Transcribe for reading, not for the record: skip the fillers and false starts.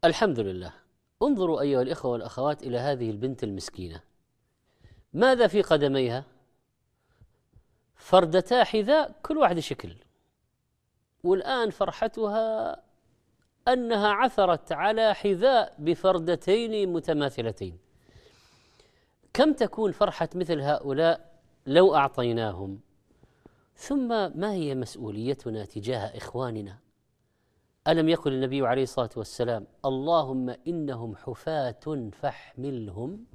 الحمد لله. انظروا أيها الإخوة والأخوات إلى هذه البنت المسكينة، ماذا في قدميها؟ فردتا حذاء كل واحد شكل، والآن فرحتها أنها عثرت على حذاء بفردتين متماثلتين. كم تكون فرحة مثل هؤلاء لو أعطيناهم؟ ثم ما هي مسؤوليتنا تجاه إخواننا؟ ألم يقل النبي عليه الصلاة والسلام: اللهم إنهم حفاة فاحملهم